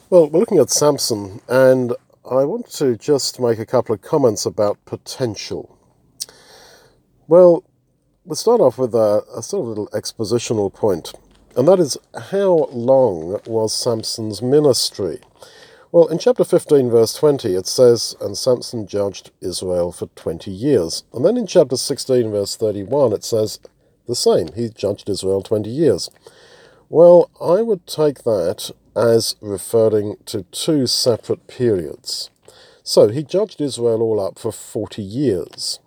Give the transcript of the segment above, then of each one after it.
Well, we're looking at Samson, and I want to just make a couple of comments about potential. Well, we'll start off with a sort of little expositional point, and that is how long was Samson's ministry? Well, in chapter 15, verse 20, it says, "And Samson judged Israel for 20 years." And then in chapter 16, verse 31, it says the same. He judged Israel 20 years. Well, I would take that as referring to two separate periods. So he judged Israel all up for 40 years.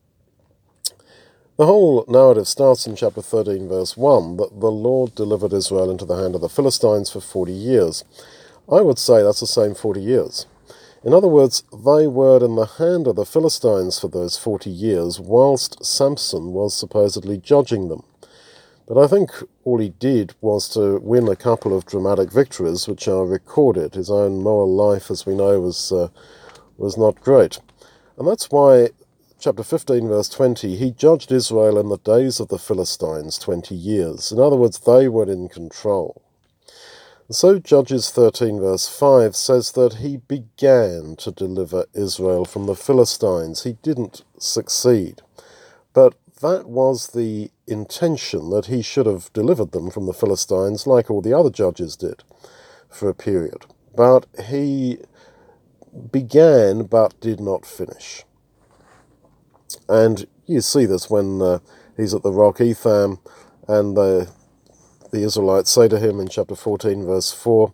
The whole narrative starts in chapter 13, verse 1, that the Lord delivered Israel into the hand of the Philistines for 40 years. I would say that's the same 40 years. In other words, they were in the hand of the Philistines for those 40 years, whilst Samson was supposedly judging them. But I think all he did was to win a couple of dramatic victories, which are recorded. His own moral life, as we know, was not great. And that's why chapter 15, verse 20, he judged Israel in the days of the Philistines 20 years. In other words, they were in control. And so Judges 13, verse 5 says that he began to deliver Israel from the Philistines. He didn't succeed. But that was the intention, that he should have delivered them from the Philistines like all the other judges did for a period. But he began but did not finish. And you see this when he's at the rock Etham, and the Israelites say to him in chapter 14, verse 4,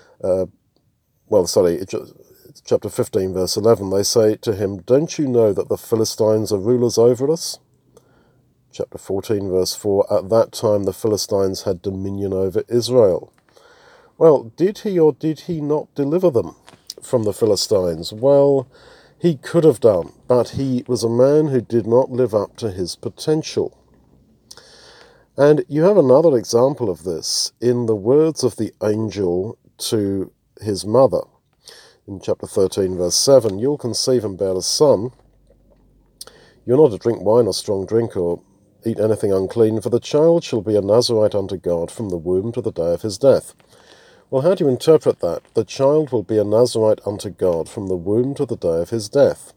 chapter 15, verse 11, they say to him, "Don't you know that the Philistines are rulers over us?" Chapter 14, verse 4, "At that time the Philistines had dominion over Israel." Well, did he or did he not deliver them from the Philistines? Well, he could have done, but he was a man who did not live up to his potential. And you have another example of this in the words of the angel to his mother. In chapter 13, verse 7, "You'll conceive and bear a son. You're not to drink wine or strong drink or eat anything unclean, for the child shall be a Nazarite unto God from the womb to the day of his death." Well, how do you interpret that? The child will be a Nazarite unto God from the womb to the day of his death.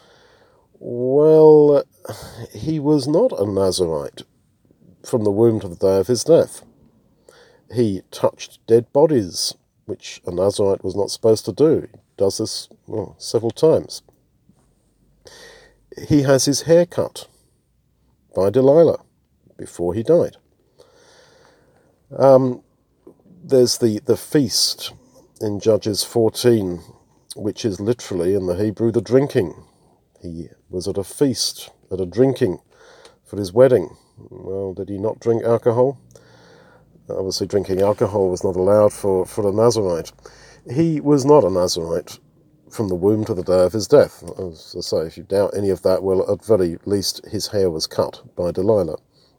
Well, he was not a Nazarite from the womb to the day of his death. He touched dead bodies, which a Nazarite was not supposed to do. He does this several times. He has his hair cut by Delilah before he died. There's the feast in Judges 14, which is literally in the Hebrew the drinking. He was at a feast, at a drinking for his wedding. Well, did he not drink alcohol? Obviously, drinking alcohol was not allowed for a Nazarite. He was not a Nazarite from the womb to the day of his death. As I say, if you doubt any of that, well, at very least, his hair was cut by Delilah.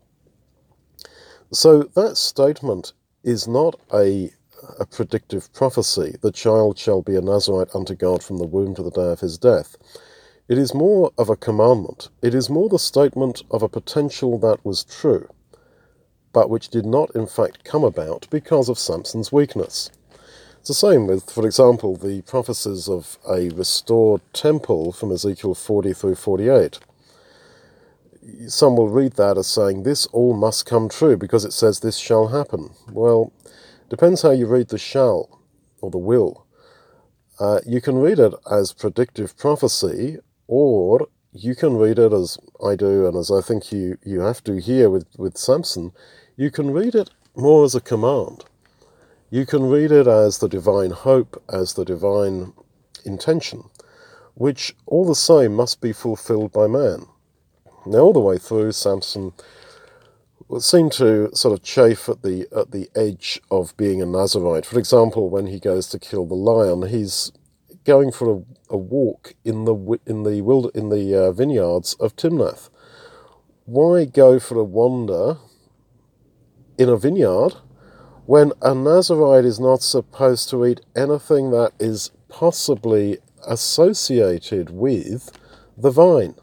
So that statement is not a predictive prophecy. The child shall be a Nazarite unto God from the womb to the day of his death. It is more of a commandment. It is more the statement of a potential that was true, but which did not in fact come about because of Samson's weakness. It's the same with, for example, the prophecies of a restored temple from Ezekiel 40 through 48. Some will read that as saying, this all must come true because it says this shall happen. Well, depends how you read the shall or the will. You can read it as predictive prophecy, or you can read it as I do, and as I think you have to here with Samson. You can read it more as a command. You can read it as the divine hope, as the divine intention, which all the same must be fulfilled by man. Now, all the way through, Samson seemed to sort of chafe at the edge of being a Nazarite. For example, when he goes to kill the lion, he's going for a walk in the vineyards of Timnath. Why go for a wander in a vineyard when a Nazarite is not supposed to eat anything that is possibly associated with the vine?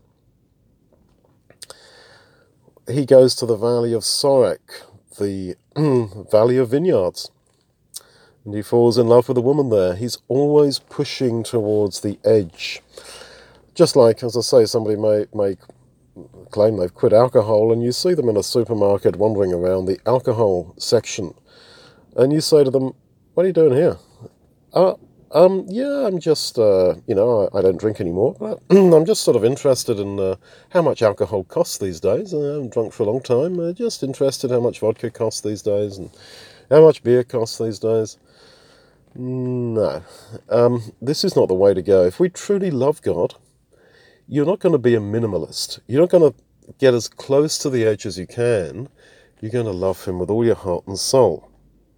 He goes to the valley of Sorek, the valley of vineyards. and he falls in love with a woman there. He's always pushing towards the edge. Just like, as I say, somebody may claim they've quit alcohol, and you see them in a supermarket wandering around the alcohol section, and you say to them, "What are you doing here?" Yeah, I'm just, I don't drink anymore, but I'm just sort of interested in how much alcohol costs these days. I haven't drunk for a long time. Just interested how much vodka costs these days and how much beer costs these days. No, this is not the way to go. If we truly love God, you're not going to be a minimalist. You're not going to get as close to the edge as you can. You're going to love him with all your heart and soul.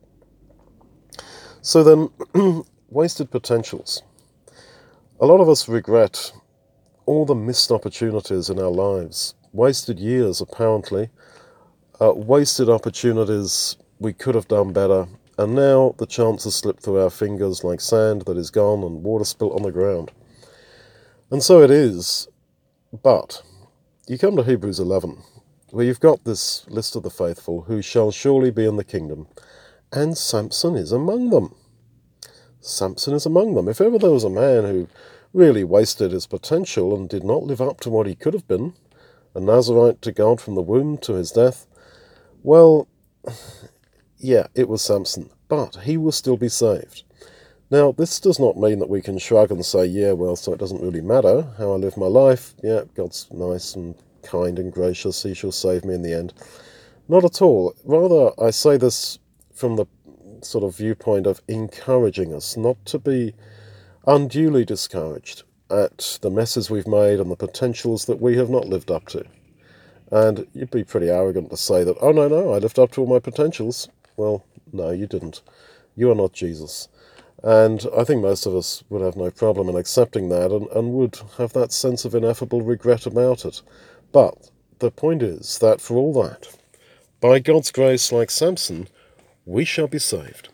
So then, wasted potentials. A lot of us regret all the missed opportunities in our lives. Wasted years, apparently. Wasted opportunities we could have done better. And now the chance has slipped through our fingers like sand that is gone and water spilt on the ground. And so it is. But you come to Hebrews 11, where you've got this list of the faithful who shall surely be in the kingdom. And Samson is among them. Samson is among them. If ever there was a man who really wasted his potential and did not live up to what he could have been, a Nazarite to God from the womb to his death, well, yeah, it was Samson. But he will still be saved. Now, this does not mean that we can shrug and say, yeah, well, so it doesn't really matter how I live my life. Yeah, God's nice and kind and gracious. He shall save me in the end. Not at all. Rather, I say this from the sort of viewpoint of encouraging us not to be unduly discouraged at the messes we've made and the potentials that we have not lived up to. And you'd be pretty arrogant to say that, oh, no, I lived up to all my potentials. Well, no, you didn't. You are not Jesus. And I think most of us would have no problem in accepting that and would have that sense of ineffable regret about it. But the point is that for all that, by God's grace, like Samson, we shall be saved.